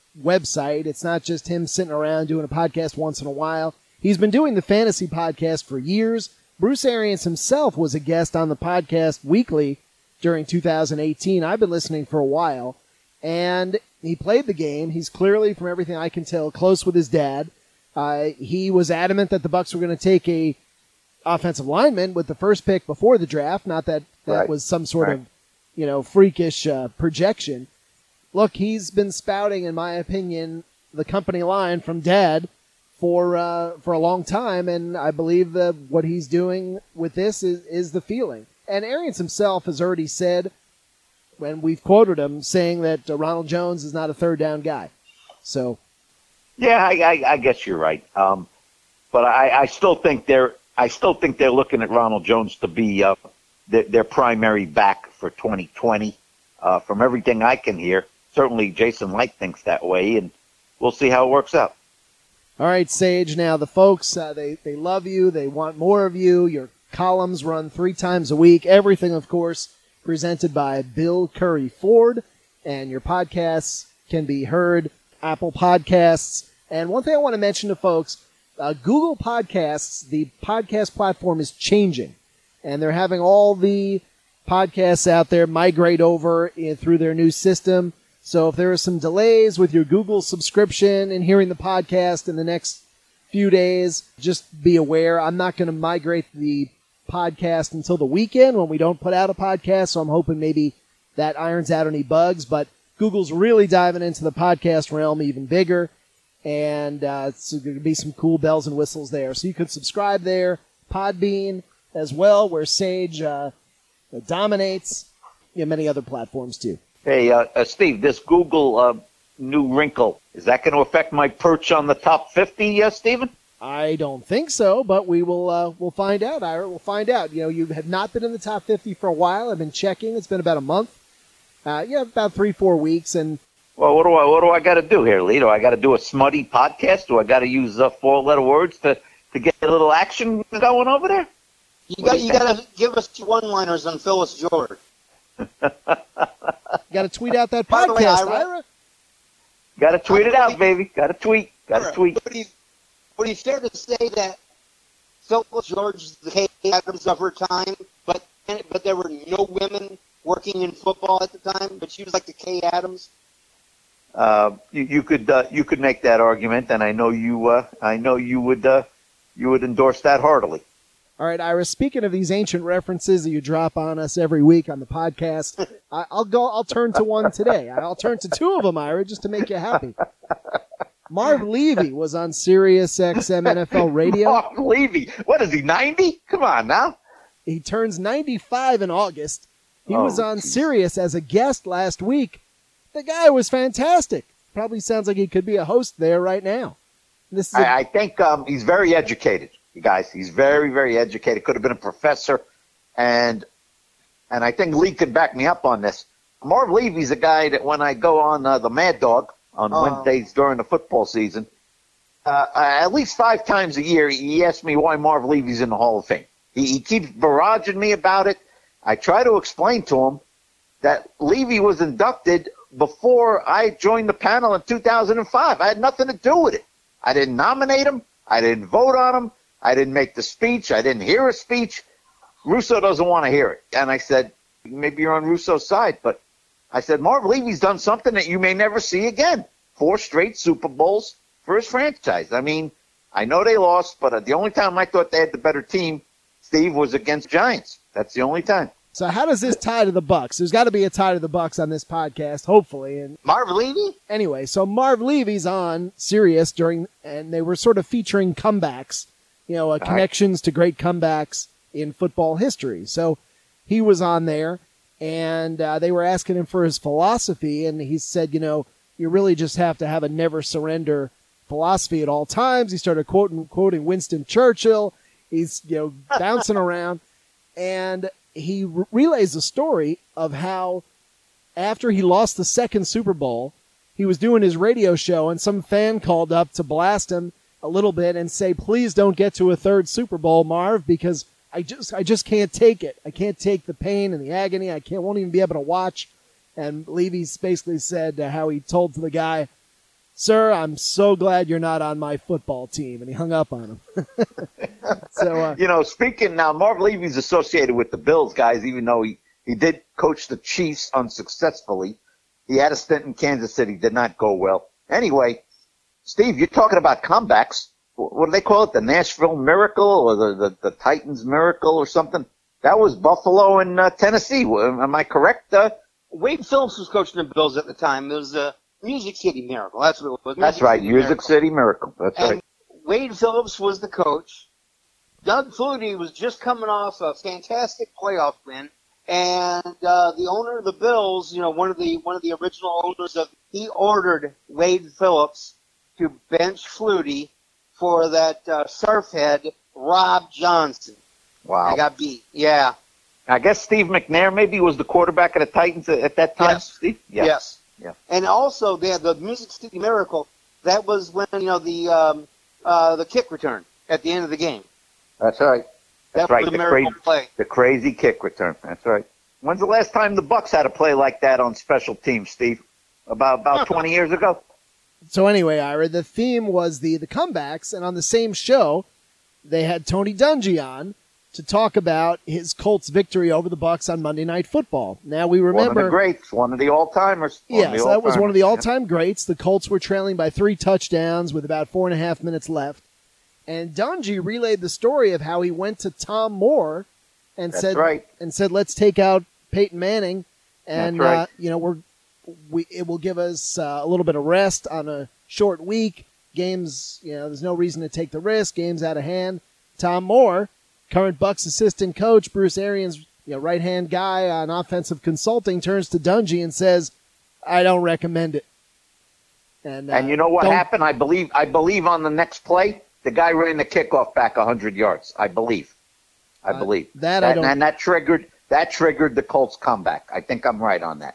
website. It's not just him sitting around doing a podcast once in a while. He's been doing the fantasy podcast for years. Bruce Arians himself was a guest on the podcast weekly during two thousand eighteen. I've been listening for a while, and he played the game. He's clearly, from everything I can tell, close with his dad. Uh, he was adamant that the Bucs were going to take a offensive lineman with the first pick before the draft. Not that that Right. was some sort Right. of, you know, freakish uh, projection. Look, he's been spouting, in my opinion, the company line from Dad for uh, for a long time, and I believe that what he's doing with this is, is the feeling. And Arians himself has already said, when we've quoted him, saying that uh, Ronald Jones is not a third down guy. So, Yeah, I, I, I guess you're right. Um, but I, I still think they're I still think they're looking at Ronald Jones to be uh, their, their primary back for twenty twenty. Uh, from everything I can hear, certainly Jason Light thinks that way, and we'll see how it works out. all right, Sage. Now the folks, uh, they they love you. They want more of you. Your columns run three times a week. Everything, of course, presented by Bill Curry Ford, and your podcasts can be heard Apple Podcasts. And one thing I want to mention to folks, uh, Google Podcasts, the podcast platform is changing, and they're having all the podcasts out there migrate over in, through their new system. So if there are some delays with your Google subscription and hearing the podcast in the next few days, just be aware. I'm not going to migrate the podcast until the weekend when we don't put out a podcast, so I'm hoping maybe that irons out any bugs. But Google's really diving into the podcast realm even bigger, and uh, it's going to be some cool bells and whistles there. So you can subscribe there. Podbean as well, where Sage uh, dominates. You have many other platforms too. Hey, uh, uh, Steve, this Google uh, new wrinkle, is that going to affect my perch on the top fifty, uh, Steven? I don't think so, but we will uh, we'll find out, Ira. We'll find out. You know, you have not been in the top fifty for a while. I've been checking. It's been about a month. Uh, yeah, about three, four weeks. And Well, what do I what do I got to do here, Lee? Do I got to do a smutty podcast? Do I got to use uh, four-letter words to, to get a little action going over there? You What got do you you think? got to give us two one-liners on Phyllis George. you got to tweet out that By the way, podcast, Ira- Ira. Got to tweet it out, baby. Got to tweet. Got to tweet. Would he, would he fair to say that Phyllis George is the Kay Adams of her time, but but there were no women working in football at the time, but she was like the Kay Adams? Uh, you, you could uh, you could make that argument, and I know you uh, I know you would uh, you would endorse that heartily. All right, Ira, speaking of these ancient references that you drop on us every week on the podcast, I, I'll go. I'll turn to one today. I'll turn to two of them, Ira, just to make you happy. Marv Levy was on Sirius X M N F L Radio. Mark Levy, what is he, ninety? Come on now. He turns ninety-five in August. He Oh, was on geez. Sirius as a guest last week. The guy was fantastic. Probably sounds like he could be a host there right now. This is a, I, I think um, he's very educated, you guys. He's very, very educated. Could have been a professor, and and I think Lee could back me up on this. Marv Levy's a guy that when I go on uh, the Mad Dog on Oh. Wednesdays during the football season, uh, at least five times a year, he asks me why Marv Levy's in the Hall of Fame. He, he keeps barraging me about it. I try to explain to him that Levy was inducted before I joined the panel in two thousand five. I had nothing to do with it. I didn't nominate him. I didn't vote on him. I didn't make the speech. I didn't hear a speech. Russo doesn't want to hear it. And I said, maybe you're on Russo's side, but I said, Marv Levy's done something that you may never see again. Four straight Super Bowls for his franchise. I mean, I know they lost, but the only time I thought they had the better team, Steve, was against Giants. That's the only time. so how does this tie to the Bucks? There's got to be a tie to the Bucks on this podcast, hopefully. And Marv Levy? anyway, so Marv Levy's on Sirius during, and they were sort of featuring comebacks, you know, uh, connections to great comebacks in football history. So he was on there, and uh, they were asking him for his philosophy, and he said, you know, you really just have to have a never surrender philosophy at all times. He started quoting quoting Winston Churchill. He's, you know, bouncing around, and he re- relays the story of how after he lost the second Super Bowl, he was doing his radio show, and some fan called up to blast him a little bit and say, please don't get to a third Super Bowl, Marv, because I just I just can't take it. I can't take the pain and the agony. I can't won't even be able to watch. And Levy's basically said uh, how he told to the guy, "Sir, I'm so glad you're not on my football team," and he hung up on him. so, uh, you know, speaking now, Marv Levy's associated with the Bills, guys, even though he, he did coach the Chiefs unsuccessfully. He had a stint in Kansas City, did not go well. Anyway, Steve, you're talking about comebacks. What do they call it? The Nashville Miracle or the, the, the Titans Miracle or something? That was Buffalo and uh, Tennessee. Am I correct? Uh, Wade Phillips was coaching the Bills at the time. It was a Music City Miracle. That's what it was. That's Music right, City Music Miracle. City Miracle. That's and right. Wade Phillips was the coach. Doug Flutie was just coming off a fantastic playoff win, and uh, the owner of the Bills, you know, one of the one of the original owners of, he ordered Wade Phillips to bench Flutie for that uh, surfhead Rob Johnson. Wow. I got beat. Yeah. I guess Steve McNair maybe was the quarterback of the Titans at, at that time. Yes. Steve? Yeah. Yes. Yeah. And also, they had the Music City Miracle. That was when, you know, the um, uh, the kick return at the end of the game. That's right. That's That right. was The a miracle crazy, play. the crazy kick return. That's right. When's the last time the Bucks had a play like that on special teams, Steve? About about twenty years ago. so anyway, Ira, the theme was the the comebacks, and on the same show, they had Tony Dungy on to talk about his Colts' victory over the Bucks on Monday Night Football. Now we remember, One of the greats, one of the all-timers. One of yes, the that was one of the all-timers. all-time greats. The Colts were trailing by three touchdowns with about four and a half minutes left, and Dungy relayed the story of how he went to Tom Moore and That's said, right. and said, "Let's take out Peyton Manning, and That's right. uh, you know we're we it will give us uh, a little bit of rest on a short week. Games, you know, there's no reason to take the risk. Games out of hand." Tom Moore, current Bucks assistant coach, Bruce Arians, you know, right-hand guy on offensive consulting, turns to Dungy and says, "I don't recommend it." And, uh, And you know what don't- happened? I believe I believe on the next play, the guy ran the kickoff back one hundred yards. I believe. I Uh, believe. that I don't- And that triggered that triggered the Colts comeback. I think I'm right on that.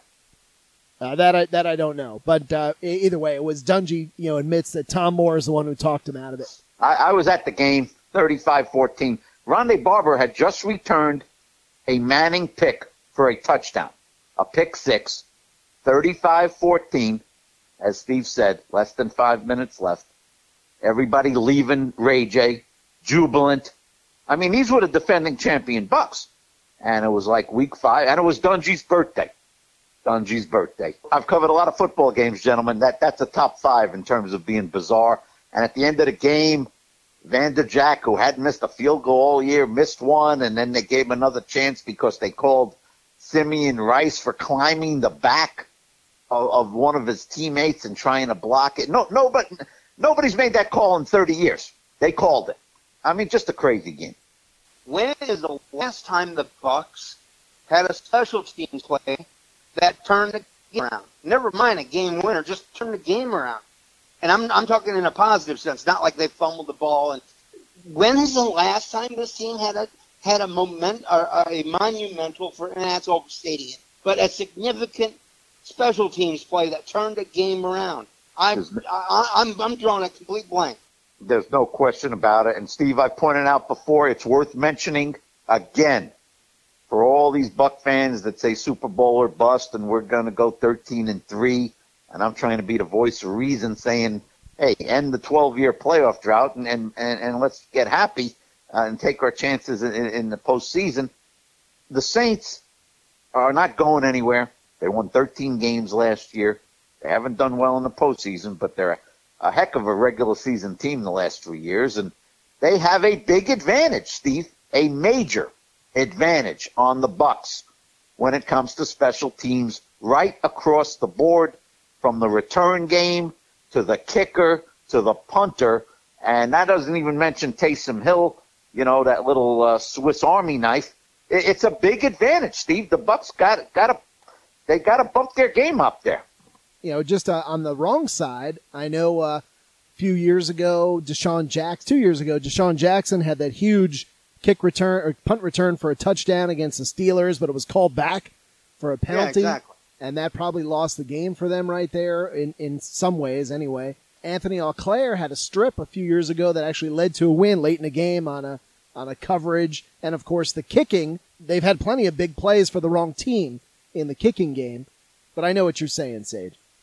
Uh, that I that I don't know, but uh, e- either way, it was Dungy. You know, admits that Tom Moore is the one who talked him out of it. I, I was at the game, thirty-five fourteen. Rondé Barber had just returned a Manning pick for a touchdown, a pick six, thirty-five fourteen. As Steve said, less than five minutes left. Everybody leaving Ray J, jubilant. I mean, these were the defending champion Bucks. And it was like week five, and it was Dungy's birthday. Dungy's birthday. I've covered a lot of football games, gentlemen. That That's a top five in terms of being bizarre. And at the end of the game, Van Der Jack, who hadn't missed a field goal all year, missed one, and then they gave him another chance because they called Simeon Rice for climbing the back of, of one of his teammates and trying to block it. No, no, but nobody's made that call in thirty years. They called it. I mean, just a crazy game. When is the last time the Bucks had a special teams play that turned the game around? Never mind a game winner, just turned the game around. And I'm I'm talking in a positive sense, not like they fumbled the ball. And when is the last time this team had a had a moment or a monumental, for and that's overstating it, but a significant special teams play that turned the game around? I'm I, I'm I'm drawing a complete blank. There's no question about it. And, Steve, I pointed out before, it's worth mentioning again for all these Buck fans that say Super Bowl or bust and we're going to go thirteen and three. And I'm trying to be the voice of reason saying, hey, end the twelve-year playoff drought and, and, and, and let's get happy uh, and take our chances in, in the postseason. The Saints are not going anywhere. They won thirteen games last year. They haven't done well in the postseason, but they're a heck of a regular season team the last three years, and they have a big advantage, Steve, a major advantage on the Bucks when it comes to special teams right across the board, from the return game to the kicker to the punter, and that doesn't even mention Taysom Hill, you know, that little uh, Swiss Army knife. It, it's a big advantage, Steve. The Bucks got got to they got to bump their game up there. You know, just uh, on the wrong side, I know uh, a few years ago, Deshaun Jackson, two years ago, Deshaun Jackson had that huge kick return or punt return for a touchdown against the Steelers, but it was called back for a penalty. Yeah, exactly. And that probably lost the game for them right there in, in some ways anyway. Anthony Auclair had a strip a few years ago that actually led to a win late in the game on a on a coverage. And, of course, the kicking, they've had plenty of big plays for the wrong team in the kicking game. But I know what you're saying, Sage.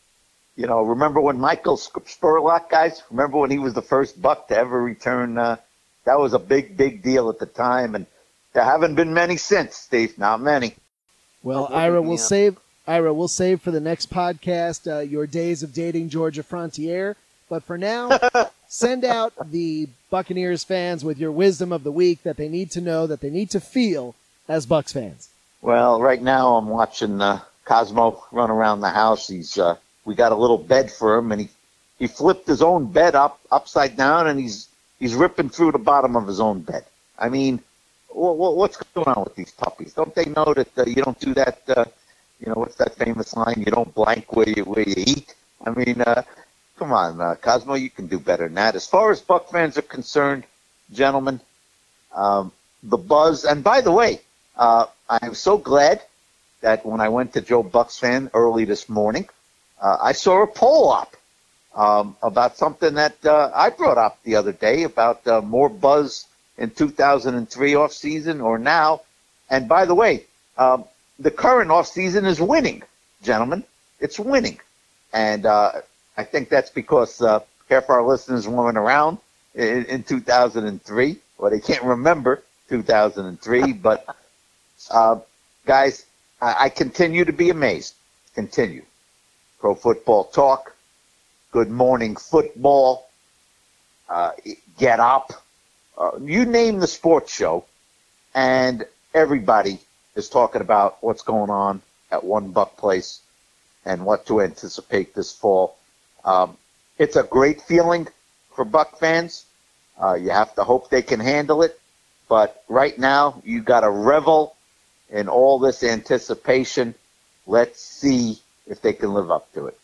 You know, remember when Michael Spurlock, guys? Remember when he was the first Buck to ever return? Uh, that was a big, big deal at the time, and there haven't been many since, Steve. Not many. Well, Oh, Ira, yeah. we'll save Ira, we'll save for the next podcast uh, your days of dating Georgia Frontiere. But for now, send out the Buccaneers fans with your wisdom of the week that they need to know, that they need to feel as Bucs fans. Well, right now I'm watching uh, Cosmo run around the house. He's uh, we got a little bed for him, and he, he flipped his own bed up upside down, and he's he's ripping through the bottom of his own bed. I mean, wh- wh- what's going on with these puppies? Don't they know that uh, you don't do that? Uh, you know, what's that famous line? You don't blank where you where you eat. I mean, uh, come on, uh, Cosmo, you can do better than that. As far as Buck fans are concerned, gentlemen, um, the buzz. And by the way, uh, I'm so glad that when I went to Joe Bucks fan early this morning, uh, I saw a poll up um, about something that uh, I brought up the other day about uh, more buzz in two thousand three off season or now. And by the way, um, the current off season is winning, gentlemen. It's winning, and uh, I think that's because uh, half our listeners weren't around in, in two thousand three, or they can't remember two thousand three. But uh, guys, I, I continue to be amazed. Continue. Pro Football Talk, Good Morning Football, uh, Get Up. Uh, you name the sports show, and everybody is talking about what's going on at One Buck Place and what to anticipate this fall. Um, it's a great feeling for Buck fans. Uh, you have to hope they can handle it. But right now, you got to revel in all this anticipation. Let's see if they can live up to it.